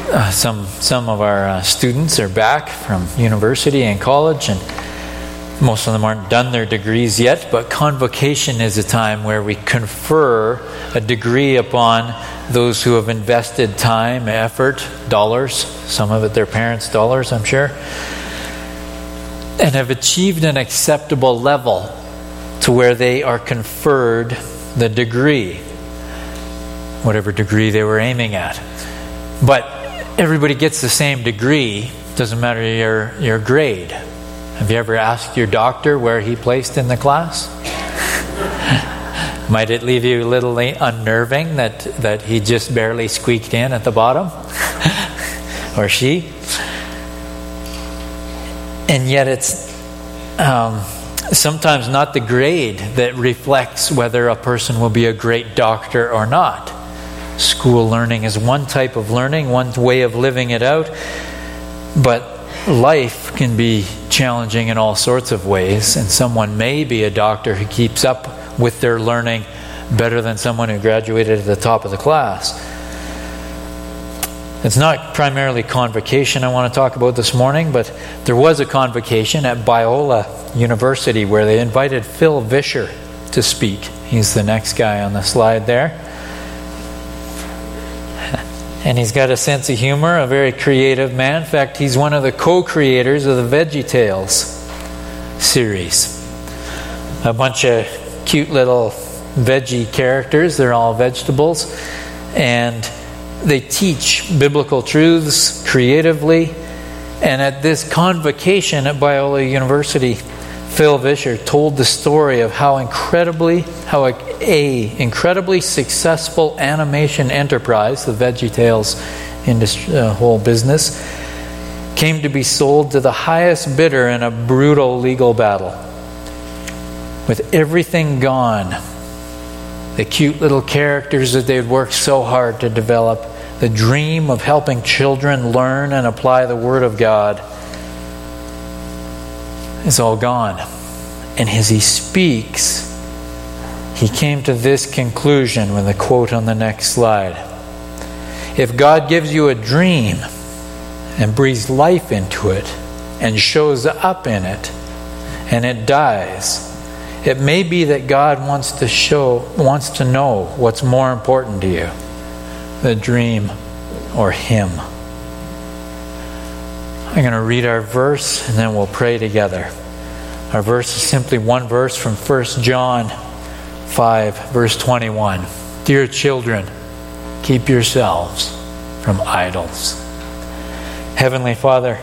Some of our students are back from university and college, and most of them aren't done their degrees yet, but convocation is a time where we confer a degree upon those who have invested time, effort, dollars, some of it their parents' dollars, I'm sure, and have achieved an acceptable level to where they are conferred the degree, whatever degree they were aiming at. But everybody gets the same degree, doesn't matter your grade. Have you ever asked your doctor where he placed in the class? Might it leave you a little unnerving that he just barely squeaked in at the bottom? Or she? And yet it's sometimes not the grade that reflects whether a person will be a great doctor or not. School learning is one type of learning, one way of living it out, but life can be challenging in all sorts of ways, and someone may be a doctor who keeps up with their learning better than someone who graduated at the top of the class. It's not primarily convocation I want to talk about this morning, but there was a convocation at Biola University where they invited Phil Vischer to speak. He's the next guy on the slide there. And he's got a sense of humor, a very creative man. In fact, he's one of the co-creators of the VeggieTales series. A bunch of cute little veggie characters. They're all vegetables. And they teach biblical truths creatively. And at this convocation at Biola University, Phil Vischer told the story of how a incredibly successful animation enterprise, the VeggieTales industry, whole business, came to be sold to the highest bidder in a brutal legal battle. With everything gone, the cute little characters that they'd worked so hard to develop, the dream of helping children learn and apply the Word of God, is all gone. And as he speaks, he came to this conclusion with a quote on the next slide. If God gives you a dream and breathes life into it and shows up in it and it dies, it may be that God wants to know what's more important to you, the dream or Him. I'm going to read our verse and then we'll pray together. Our verse is simply one verse from 1 John 5, verse 21. Dear children, keep yourselves from idols. Heavenly Father,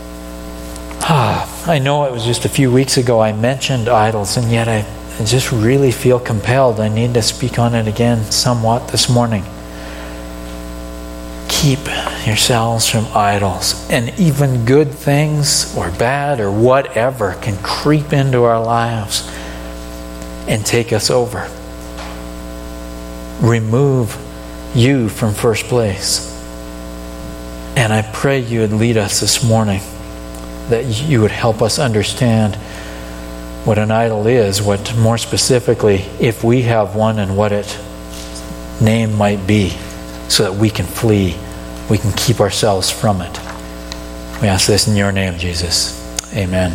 I know it was just a few weeks ago I mentioned idols, and yet I just really feel compelled. I need to speak on it again somewhat this morning. Keep yourselves from idols. And even good things or bad or whatever can creep into our lives and take us over. Remove you from first place. And I pray you would lead us this morning, that you would help us understand what an idol is, what more specifically, if we have one, and what its name might be, so that we can flee, we can keep ourselves from it. We ask this in your name, Jesus. Amen.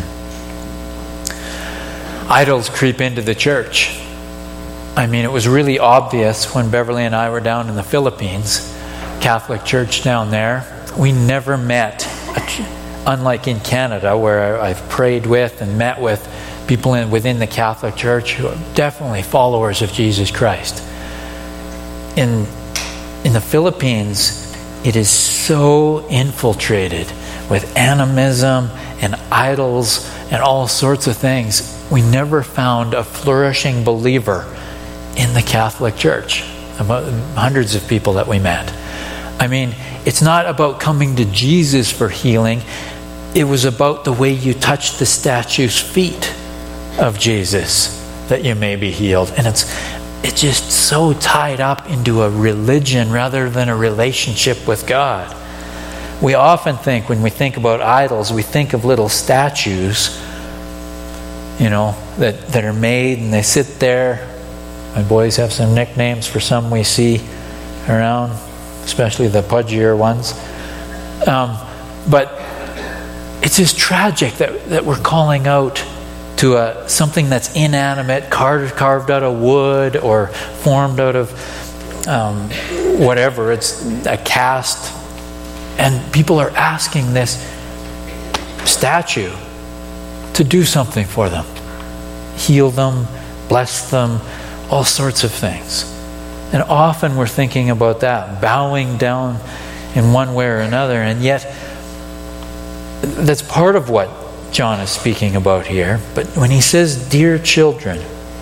Idols creep into the church. I mean, it was really obvious when Beverly and I were down in the Philippines, Catholic church down there. We never met, unlike in Canada, where I've prayed with and met with people within the Catholic Church who are definitely followers of Jesus Christ. In the Philippines, it is so infiltrated with animism and idols and all sorts of things. We never found a flourishing believer in the Catholic Church, about hundreds of people that we met. I mean, it's not about coming to Jesus for healing. It was about the way you touch the statue's feet of Jesus that you may be healed. And it's just so tied up into a religion rather than a relationship with God. We often think, when we think about idols, we think of little statues, that are made and they sit there. My boys have some nicknames for some we see around, especially the pudgier ones. But it's just tragic that we're calling out to something that's inanimate, carved out of wood or formed out of whatever. It's a cast. And people are asking this statue to do something for them. Heal them, bless them, all sorts of things. And often we're thinking about that, bowing down in one way or another. And yet, that's part of what John is speaking about here. But when he says, dear children,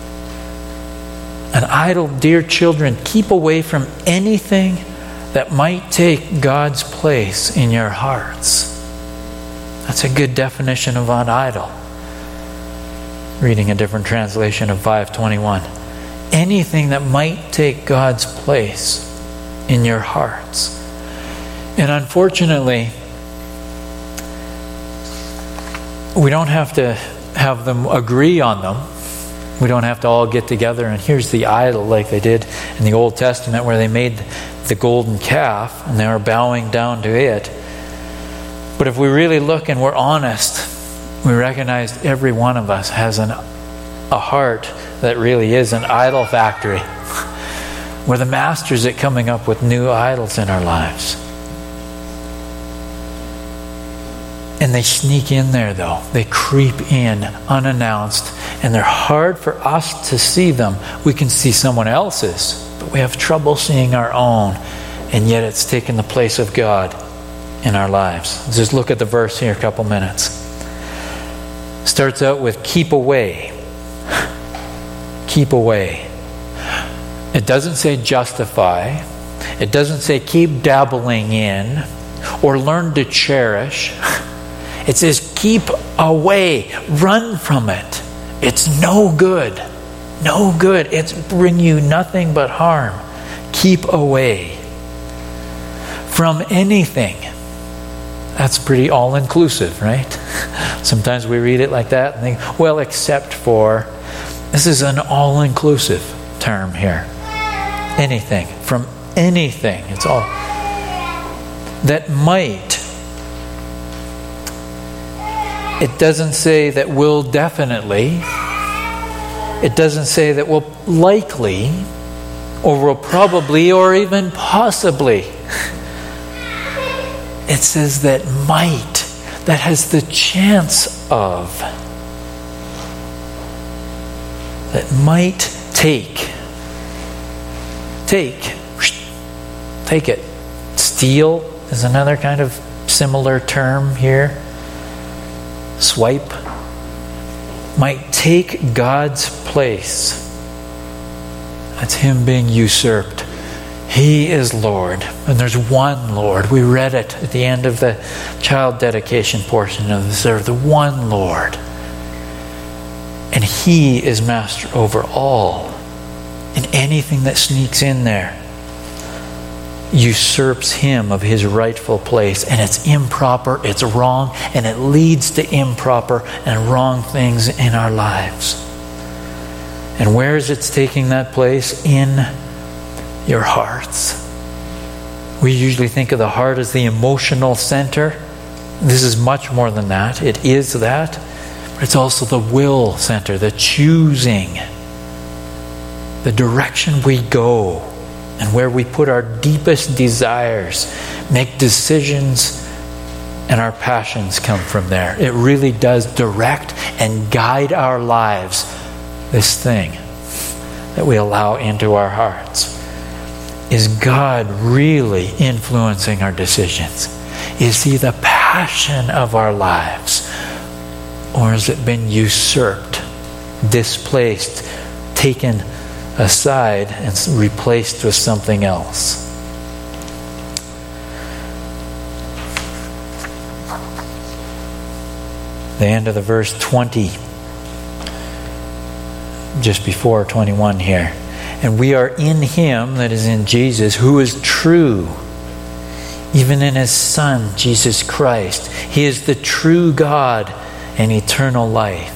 an idol, dear children, keep away from anything that might take God's place in your hearts. That's a good definition of an idol. Reading a different translation of 5:21. Anything that might take God's place in your hearts. And unfortunately, we don't have to have them agree on them. We don't have to all get together and here's the idol like they did in the Old Testament where they made the golden calf and they were bowing down to it. But if we really look and we're honest, we recognize every one of us has a heart that really is an idol factory. We're the masters at coming up with new idols in our lives. And they sneak in there though. They creep in unannounced. And they're hard for us to see them. We can see someone else's, but we have trouble seeing our own. And yet it's taken the place of God in our lives. Let's just look at the verse here a couple minutes. Starts out with keep away. Keep away. It doesn't say justify. It doesn't say keep dabbling in or learn to cherish. It says keep away. Run from it. It's no good. No good. It's bring you nothing but harm. Keep away from anything. That's pretty all-inclusive, right? Sometimes we read it like that and think, well, except for. This is an all-inclusive term here. Anything. From anything. It's all. That might. It doesn't say that will definitely. It doesn't say that will likely or will probably or even possibly. It says that might, that has the chance of, that might take it. Steal is another kind of similar term here. Swipe. Might take God's place. That's Him being usurped. He is Lord. And there's one Lord. We read it at the end of the child dedication portion of the service. The one Lord. And He is master over all. And anything that sneaks in there usurps Him of His rightful place. And it's improper, it's wrong, and it leads to improper and wrong things in our lives. And where is it taking that place? In your hearts. We usually think of the heart as the emotional center. This is much more than that. It is that. But it's also the will center, the choosing, the direction we go, and where we put our deepest desires, make decisions, and our passions come from there. It really does direct and guide our lives, this thing that we allow into our hearts. Is God really influencing our decisions? Is He the passion of our lives? Or has it been usurped, displaced, taken aside, and replaced with something else? The end of the verse 20, just before 21 here. And we are in Him, that is in Jesus, who is true, even in His Son, Jesus Christ. He is the true God and eternal life.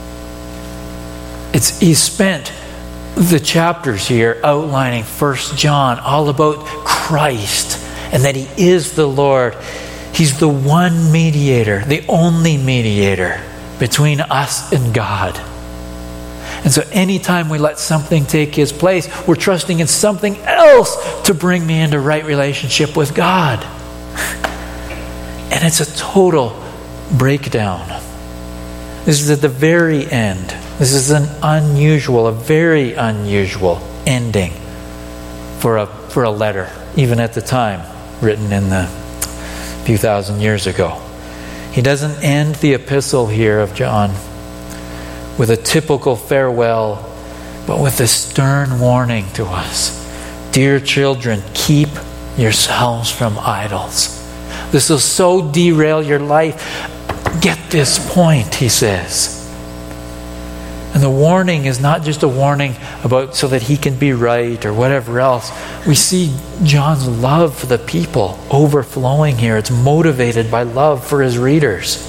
He spent the chapters here outlining 1 John all about Christ and that He is the Lord. He's the one mediator, the only mediator between us and God. And so anytime we let something take His place, we're trusting in something else to bring me into right relationship with God. And it's a total breakdown. This is at the very end. This is a very unusual ending for a letter, even at the time, written in the few thousand years ago. He doesn't end the epistle here of John with a typical farewell, but with a stern warning to us. Dear children, keep yourselves from idols. This will so derail your life. Get this point, he says. And the warning is not just a warning about so that he can be right or whatever else. We see John's love for the people overflowing here. It's motivated by love for his readers.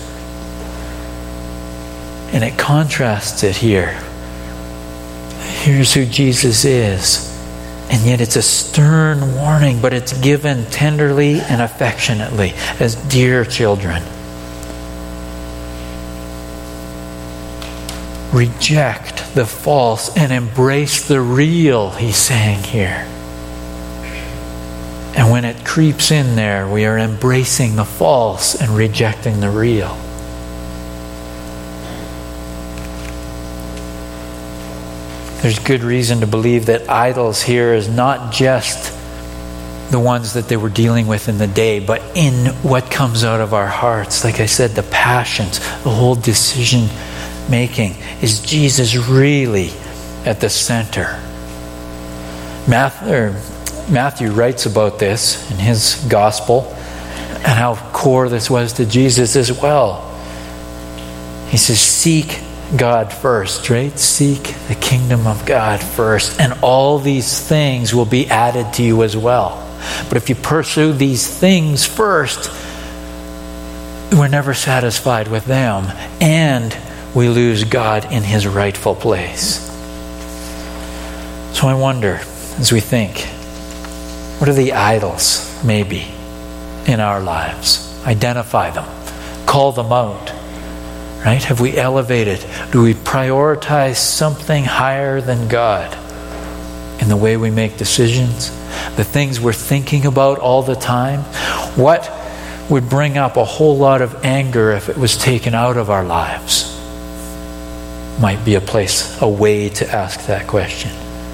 And it contrasts it here. Here's who Jesus is. And yet it's a stern warning, but it's given tenderly and affectionately as dear children. Reject the false and embrace the real, he's saying here. And when it creeps in there, we are embracing the false and rejecting the real. There's good reason to believe that idols here is not just the ones that they were dealing with in the day, but in what comes out of our hearts. Like I said, the passions, the whole decision making. Is Jesus really at the center? Matthew writes about this in his gospel and how core this was to Jesus as well. He says, seek God first, right? Seek the kingdom of God first, and all these things will be added to you as well. But if you pursue these things first, we're never satisfied with them, and we lose God in His rightful place. So I wonder, as we think, what are the idols, maybe, in our lives? Identify them. Call them out. Right? Have we elevated? Do we prioritize something higher than God in the way we make decisions? The things we're thinking about all the time? What would bring up a whole lot of anger if it was taken out of our lives? Might be a way to ask that question.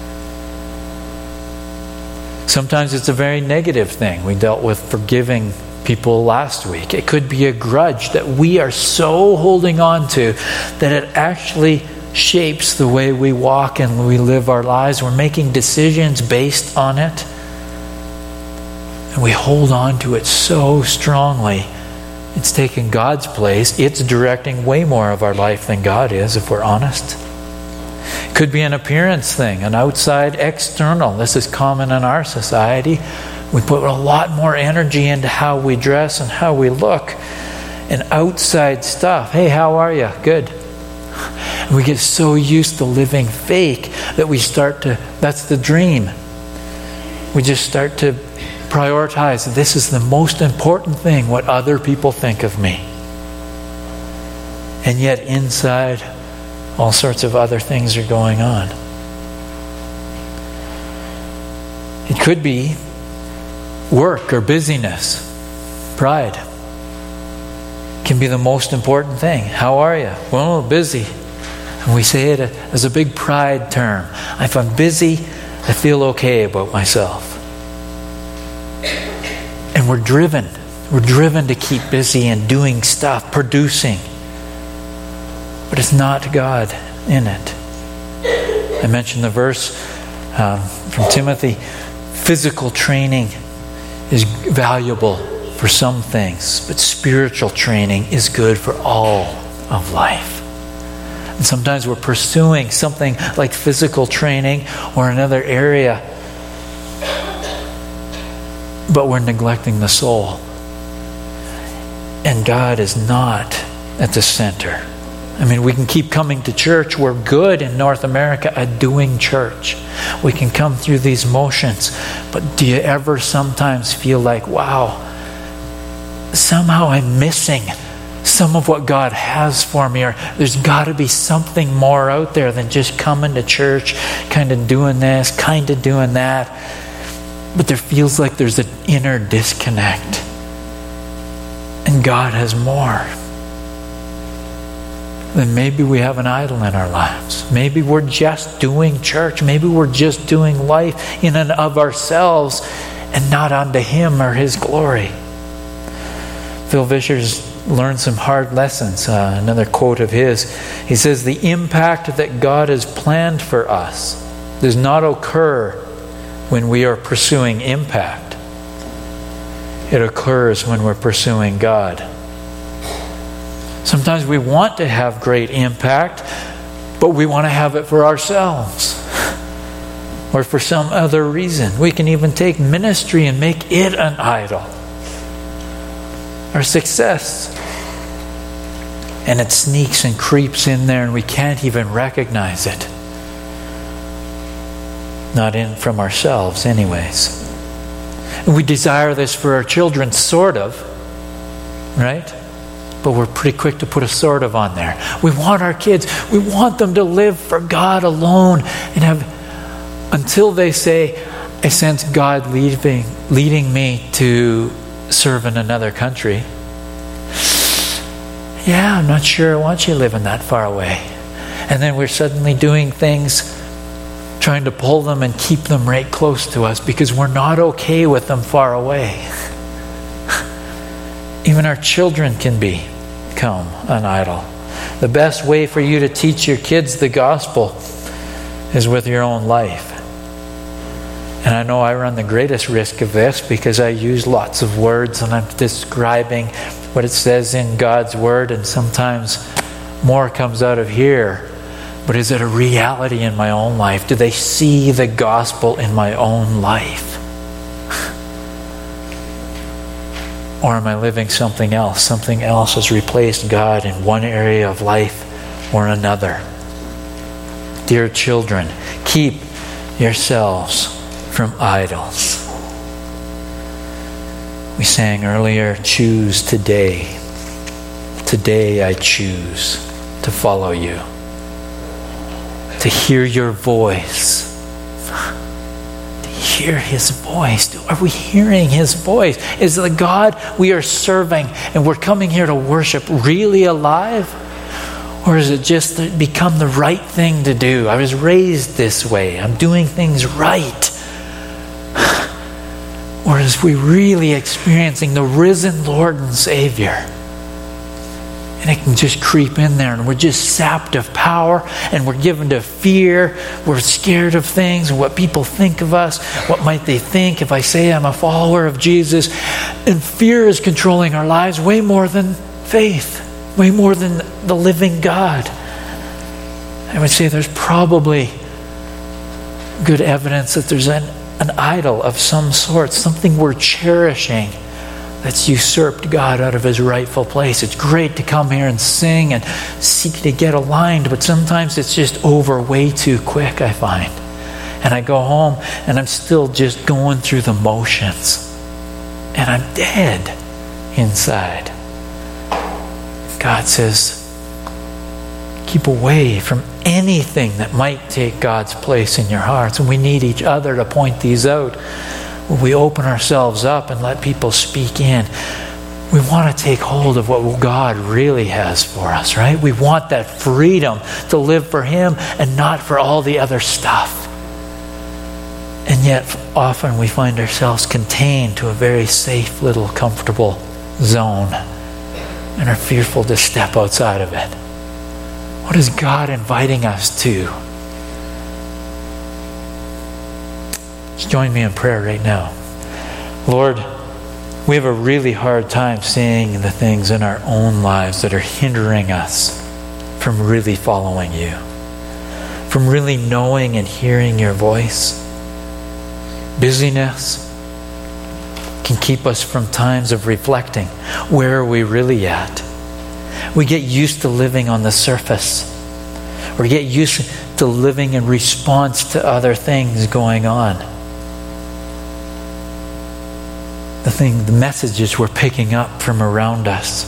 Sometimes it's a very negative thing. We dealt with forgiving people last week. It could be a grudge that we are so holding on to that it actually shapes the way we walk and we live our lives. We're making decisions based on it. And we hold on to it so strongly. It's taking God's place. It's directing way more of our life than God is, if we're honest. It could be an appearance thing, an outside external. This is common in our society. We put a lot more energy into how we dress and how we look and outside stuff. Hey, how are you? Good. And we get so used to living fake that that's the dream. We just start to prioritize, this is the most important thing, what other people think of me. And yet inside, all sorts of other things are going on. It could be work or busyness. Pride can be the most important thing. How are you? Well, busy. And we say it as a big pride term. If I'm busy, I feel okay about myself. And we're driven to keep busy and doing stuff, producing. But it's not God in it. I mentioned the verse from Timothy. Physical training is valuable for some things, but spiritual training is good for all of life. And sometimes we're pursuing something like physical training or another area, but we're neglecting the soul. And God is not at the center. I mean, we can keep coming to church. We're good in North America at doing church. We can come through these motions. But do you ever sometimes feel like, wow, somehow I'm missing some of what God has for me, or there's got to be something more out there than just coming to church, kind of doing this, kind of doing that. But there feels like there's an inner disconnect. And God has more. Then maybe we have an idol in our lives. Maybe we're just doing church. Maybe we're just doing life in and of ourselves and not unto Him or His glory. Phil Vischer's learned some hard lessons. Another quote of his, he says, "The impact that God has planned for us does not occur when we are pursuing impact. It occurs when we're pursuing God." Sometimes we want to have great impact, but we want to have it for ourselves or for some other reason. We can even take ministry and make it an idol. Our success. And it sneaks and creeps in there and we can't even recognize it. Not in from ourselves anyways. And we desire this for our children, sort of. Right? But we're pretty quick to put a sort of on there. We want our kids, we want them to live for God alone and have, until they say, I sense God leading me to serve in another country. Yeah, I'm not sure I want you living that far away. And then we're suddenly doing things, trying to pull them and keep them right close to us because we're not okay with them far away. Even our children can become an idol. The best way for you to teach your kids the gospel is with your own life. And I know I run the greatest risk of this because I use lots of words and I'm describing what it says in God's Word, and sometimes more comes out of here. But is it a reality in my own life? Do they see the gospel in my own life? Or am I living something else? Something else has replaced God in one area of life or another. Dear children, keep yourselves from idols. We sang earlier, choose today. Today I choose to follow you. To hear your voice. To hear His voice. Are we hearing His voice? Is the God we are serving and we're coming here to worship really alive? Or is it just become the right thing to do? I was raised this way. I'm doing things right. Or is we really experiencing the risen Lord and Savior? And it can just creep in there and we're just sapped of power and we're given to fear. We're scared of things and what people think of us. What might they think if I say I'm a follower of Jesus? And fear is controlling our lives way more than faith. Way more than the living God. I would say there's probably good evidence that there's an idol of some sort, something we're cherishing that's usurped God out of His rightful place. It's great to come here and sing and seek to get aligned, but sometimes it's just over way too quick, I find. And I go home and I'm still just going through the motions. And I'm dead inside. God says, keep away from anything that might take God's place in your hearts. And we need each other to point these out. When we open ourselves up and let people speak in, we want to take hold of what God really has for us, right? We want that freedom to live for Him and not for all the other stuff. And yet, often we find ourselves contained to a very safe, little, comfortable zone and are fearful to step outside of it. What is God inviting us to? Just join me in prayer right now. Lord, we have a really hard time seeing the things in our own lives that are hindering us from really following you, from really knowing and hearing your voice. Busyness can keep us from times of reflecting. Where are we really at? We get used to living on the surface. Or get used to living in response to other things going on. the messages we're picking up from around us.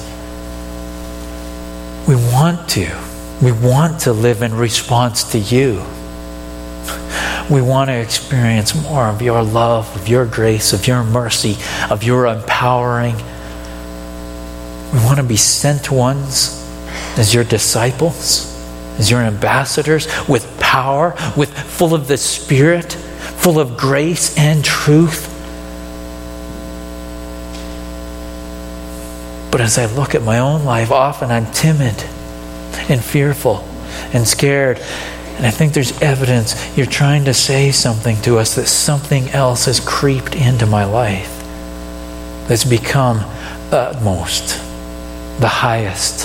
We want to live in response to you. We want to experience more of your love, of your grace, of your mercy, of your empowering. We want to be sent ones as your disciples, as your ambassadors, with power, full of the Spirit, full of grace and truth. But as I look at my own life, often I'm timid and fearful and scared. And I think there's evidence you're trying to say something to us, that something else has creeped into my life that's become the utmost, the highest.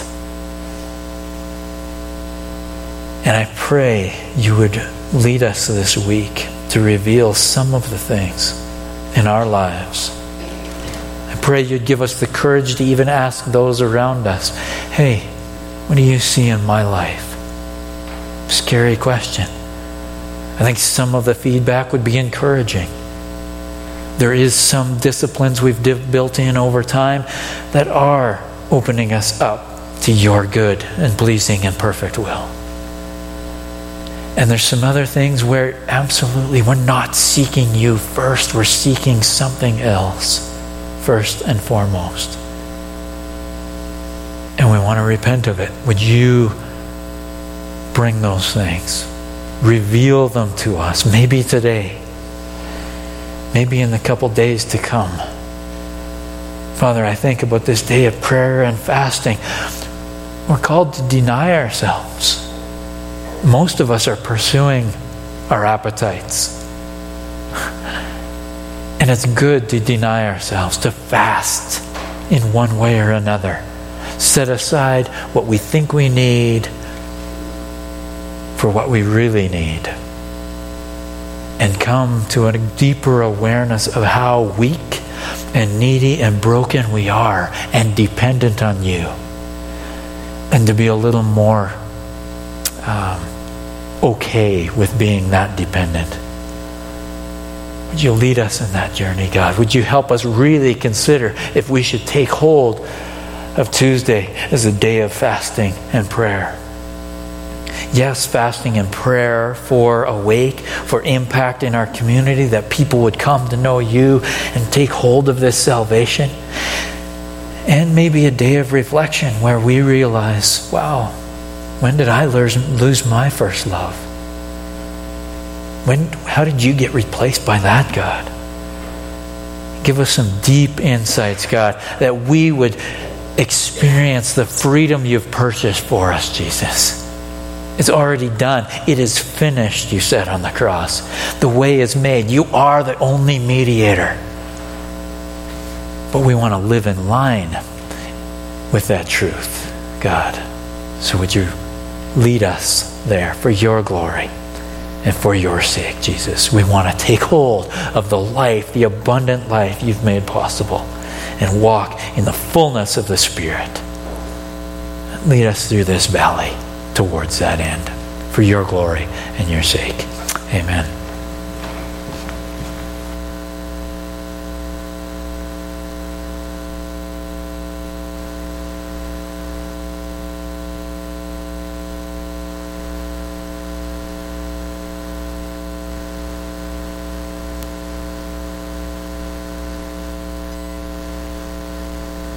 And I pray you would lead us this week to reveal some of the things in our lives. I pray you'd give us the courage to even ask those around us, hey, what do you see in my life? Scary question. I think some of the feedback would be encouraging. There is some disciplines we've built in over time that are opening us up to your good and pleasing and perfect will. And there's some other things where absolutely we're not seeking you first. We're seeking something else first and foremost. And we want to repent of it. Would you bring those things? Reveal them to us. Maybe today. Maybe in the couple days to come. Father, I think about this day of prayer and fasting. We're called to deny ourselves. Most of us are pursuing our appetites. And it's good to deny ourselves, to fast in one way or another. Set aside what we think we need for what we really need. And come to a deeper awareness of how weak and needy and broken we are and dependent on you. And to be a little more okay with being that dependent. Would you lead us in that journey, God? Would you help us really consider if we should take hold of Tuesday as a day of fasting and prayer? Yes, fasting and prayer for awake, for impact in our community, that people would come to know you and take hold of this salvation. And maybe a day of reflection where we realize, wow, when did I lose my first love? How did you get replaced by that, God? Give us some deep insights, God, that we would experience the freedom you've purchased for us, Jesus. It's already done. It is finished, you said on the cross. The way is made. You are the only mediator. But we want to live in line with that truth, God. So would you lead us there for your glory and for your sake, Jesus? We want to take hold of the life, the abundant life you've made possible, and walk in the fullness of the Spirit. Lead us through this valley towards that end for your glory and your sake. Amen.